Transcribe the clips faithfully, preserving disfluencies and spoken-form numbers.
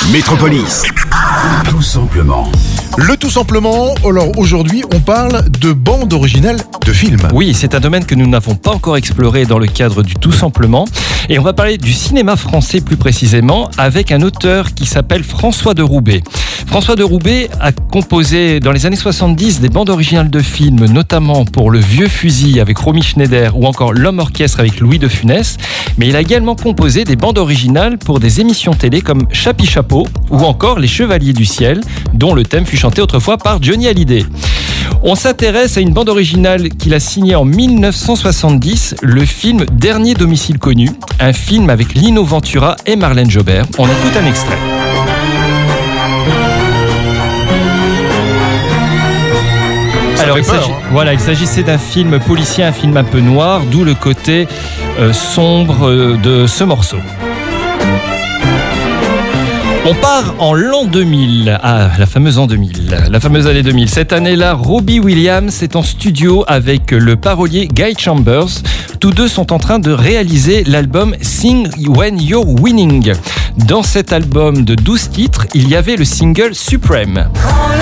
Métropolis, tout simplement. Le tout simplement, alors aujourd'hui on parle de bande originale de films. Oui, c'est un domaine que nous n'avons pas encore exploré dans le cadre du tout simplement. Et on va parler du cinéma français plus précisément avec un auteur qui s'appelle François de Roubaix. François de Roubaix a composé dans les années soixante-dix des bandes originales de films, notamment pour Le Vieux Fusil avec Romy Schneider ou encore L'Homme Orchestre avec Louis de Funès. Mais il a également composé des bandes originales pour des émissions télé comme Chapi Chapeau ou encore Les Chevaliers du Ciel, dont le thème fut chanté autrefois par Johnny Hallyday. On s'intéresse à une bande originale qu'il a signée en mille neuf cent soixante-dix, le film Dernier domicile connu, un film avec Lino Ventura et Marlène Jobert. On écoute un extrait. Alors, il, peur, s'agit, hein. voilà, il s'agissait d'un film policier, un film un peu noir, d'où le côté euh, sombre euh, de ce morceau. On part en l'an deux mille, ah, la fameuse an deux mille, la fameuse année deux mille. Cette année-là, Robbie Williams est en studio avec le parolier Guy Chambers. Tous deux sont en train de réaliser l'album Sing When You're Winning. Dans cet album de douze titres, il y avait le single Supreme.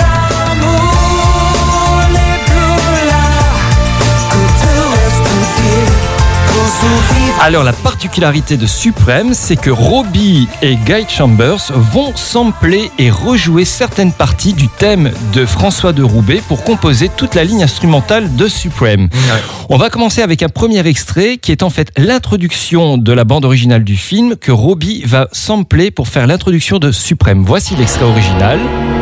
Alors la particularité de Supreme, c'est que Robbie et Guy Chambers vont sampler et rejouer certaines parties du thème de François de Roubaix pour composer toute la ligne instrumentale de Supreme. Ouais. On va commencer avec un premier extrait qui est en fait l'introduction de la bande originale du film que Robbie va sampler pour faire l'introduction de Supreme. Voici l'extrait original.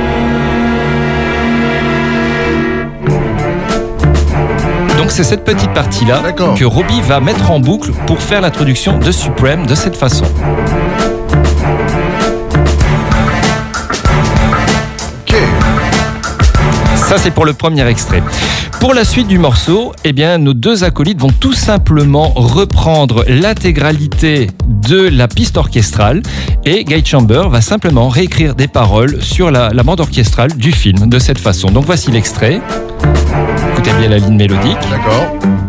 Donc c'est cette petite partie-là D'accord. que Robbie va mettre en boucle pour faire l'introduction de Supreme de cette façon. Ok. Ça c'est pour le premier extrait. Pour la suite du morceau, eh bien, nos deux acolytes vont tout simplement reprendre l'intégralité de la piste orchestrale et Guy Chambers va simplement réécrire des paroles sur la, la bande orchestrale du film de cette façon. Donc voici l'extrait. Écoutez bien la ligne mélodique. D'accord.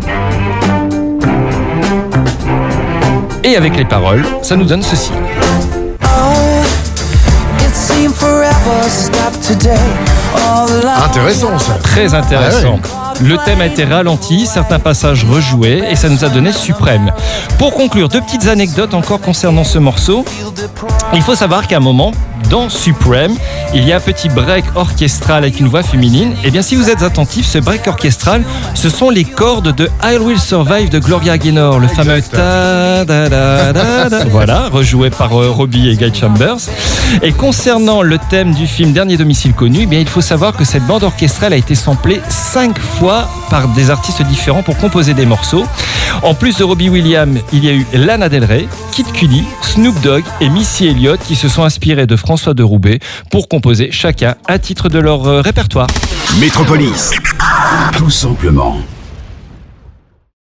Et avec les paroles, ça nous donne ceci. Intéressant ça. Très intéressant. Ah ouais. Le thème a été ralenti, certains passages rejoués et ça nous a donné Suprême. Pour conclure, deux petites anecdotes encore concernant ce morceau. Il faut savoir qu'à un moment, dans Supreme, il y a un petit break orchestral avec une voix féminine. Et bien, si vous êtes attentif, ce break orchestral, ce sont les cordes de I Will Survive de Gloria Gaynor, le fameux ta da da da da. Voilà, rejoué par euh, Robbie et Guy Chambers. Et concernant le thème du film Dernier domicile connu, eh bien, il faut savoir que cette bande orchestrale a été samplée cinq fois par des artistes différents pour composer des morceaux. En plus de Robbie Williams, il y a eu Lana Del Rey, Kid Cudi, Snoop Dogg et Missy Elliott qui se sont inspirés de François de Roubaix pour composer chacun un titre de leur répertoire. Métropolis, tout simplement.